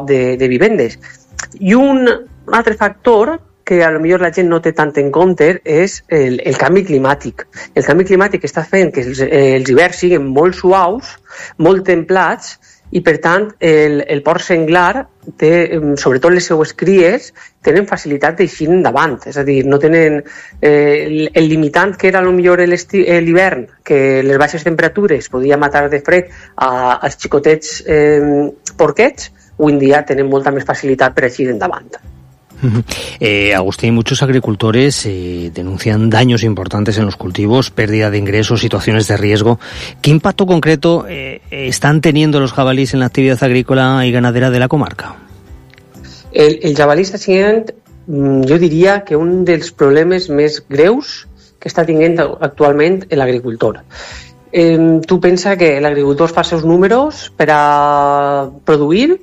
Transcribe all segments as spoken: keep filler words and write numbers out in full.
prop de, de vivendes. I un altre factor que a lo millor la gent no té tant en compte és el, el canvi climàtic. El canvi climàtic està fent que els, els hiverns siguin molt suaus, molt templats, i per tant el, el porc senglar té, sobretot les seues cries, tenen facilitat d'eixir endavant, és a dir, no tenen eh, el, el limitant que era a lo millor l'hivern, que les baixes temperatures podia matar de fred a, als xicotets eh, porquets, avui en dia tenen molta més facilitat per eixir endavant. Eh, Agustín, muchos agricultores eh, denuncian daños importantes en los cultivos, pérdida de ingresos, situaciones de riesgo. ¿Qué impacto concreto eh, están teniendo los jabalíes en la actividad agrícola y ganadera de la comarca? El, el jabalí està sent, jo diria que un dels problemes més greus que està tinguent actualment l'agricultor. Eh, tu pensa que l'agricultor fa els seus números per a produir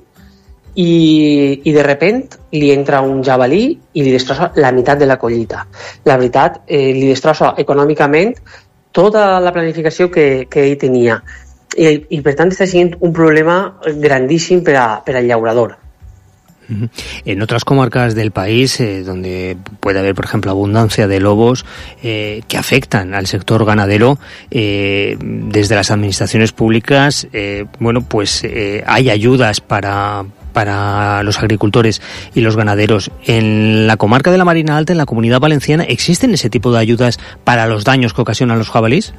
i, i de repent li entra un jabalí i li destrossa la meitat de la collita. La veritat, eh, li destrossa econòmicament tota la planificació que, que ell tenia. I, i per tant està sent un problema grandíssim per, a, per al llaurador. En otras comarcas del país, eh, donde puede haber, por ejemplo, abundancia de lobos eh, que afectan al sector ganadero, eh, desde las administraciones públicas, eh, bueno, pues eh, hay ayudas para para los agricultores y los ganaderos. En la comarca de la Marina Alta, en la Comunidad Valenciana, ¿existen ese tipo de ayudas para los daños que ocasionan los jabalís?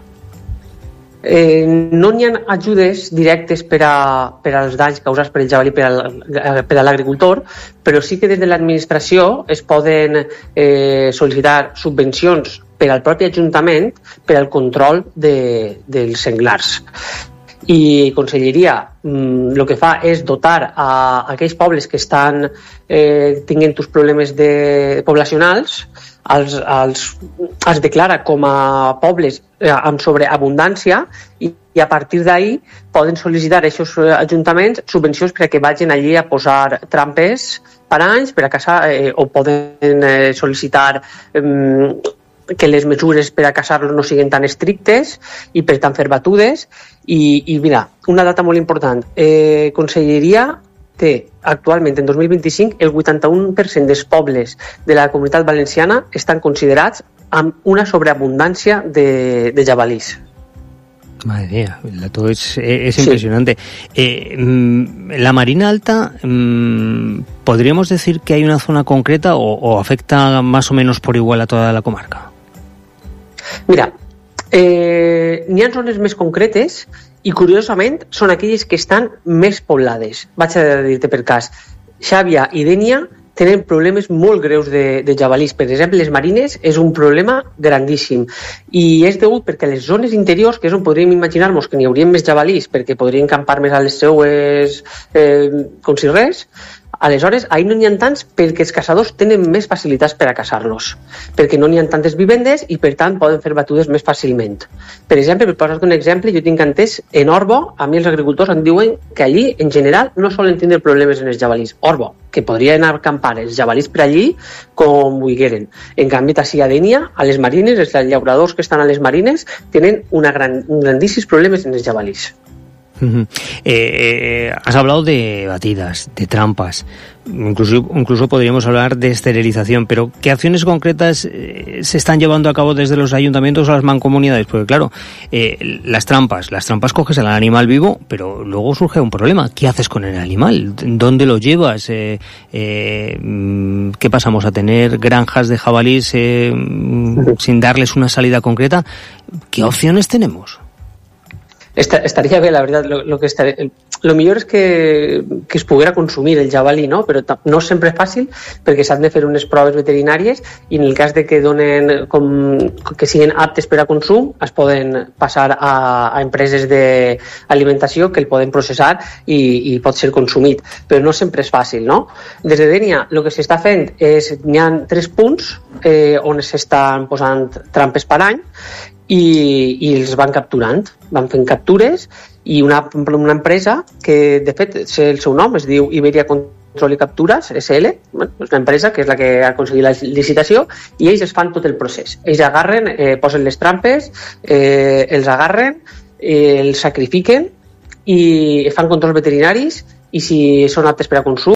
Eh, no n'hi ha ajudes directes per, a, per als danys causats per el jabalí per, al, per a l'agricultor, però sí que des de l'administració es poden eh, sol·licitar subvencions per al propi Ajuntament per al control de, dels senglars. I Conselleria el que fa és dotar a aquells pobles que estan eh, tinguent uns problemes de, poblacionals, els, els, els declara com a pobles eh, amb sobreabundància i, i a partir d'ahí poden sol·licitar a aquests ajuntaments subvencions perquè vagin allí a posar trampes per anys per a caçar eh, o poden eh, sol·licitar eh, que les mesures per a caçar-los no siguin tan estrictes i per tant fer batudes. I, i mira, una data molt important, eh, Conselleria té actualment en dos mil vint-i-cinc el vuitanta-u per cent dels pobles de la Comunitat Valenciana estan considerats amb una sobreabundància de, de jabalís. Madre mía, el dato es, es impresionante. Sí. Eh, la Marina Alta, ¿podríamos decir que hay una zona concreta o, o afecta más o menos por igual a toda la comarca? Mira, eh, n'hi ha zones més concretes i curiosament són aquelles que estan més poblades. Vaig a dir-te per cas, Xàbia i Dénia tenen problemes molt greus de, de jabalís. Per exemple, les Marines és un problema grandíssim i és degut perquè les zones interiors, que és on podríem imaginar-nos que n'hi haurien més jabalís perquè podrien campar més a les seues eh, com si res, aleshores ahir no n'hi ha tants perquè els caçadors tenen més facilitats per a caçar-los, perquè no n'hi ha tantes vivendes i per tant poden fer batudes més fàcilment. Per exemple, per posar-te un exemple, jo tinc entès en Orbo, a mi els agricultors em diuen que allí en general no solen tindre problemes en els jabalís. Orbo, que podrien anar a acampar els jabalís per allí com vulgueren. En canvi, a Dénia, a les Marines, els llauradors que estan a les Marines tenen una gran, grandíssims problemes en els jabalís. Uh-huh. eh, eh, has hablado de batidas, de trampas, incluso, incluso podríamos hablar de esterilización, pero ¿qué acciones concretas eh, se están llevando a cabo desde los ayuntamientos o las mancomunidades? Porque claro, eh, las trampas, las trampas coges al animal vivo, pero luego surge un problema. ¿Qué haces con el animal? ¿Dónde lo llevas? Eh, eh, ¿Qué pasamos a tener granjas de jabalís eh, sin darles una salida concreta? ¿Qué opciones tenemos? Estaria bé, la veritat, lo, lo que estaria, lo millor és que, que es poguera consumir el jabalí, no? Però no sempre és fàcil perquè s'han de fer unes proves veterinàries i en el cas de que donen com, que siguin aptes per a consum es poden passar a, a empreses d'alimentació que el poden processar i, i pot ser consumit, però no sempre és fàcil, no? Des de Dénia el que s'està fent és, n'hi ha tres punts eh, on s'estan posant trampes per any i, i els van capturant, van fent captures i una, una empresa que de fet el seu nom es diu Iberia Control i Captures S L, bueno, és una empresa que és la que ha aconseguit la licitació i ells es fan tot el procés, ells agarren, eh, posen les trampes, eh, els agarren, eh, els sacrifiquen i fan controls veterinaris i si són aptes per a consum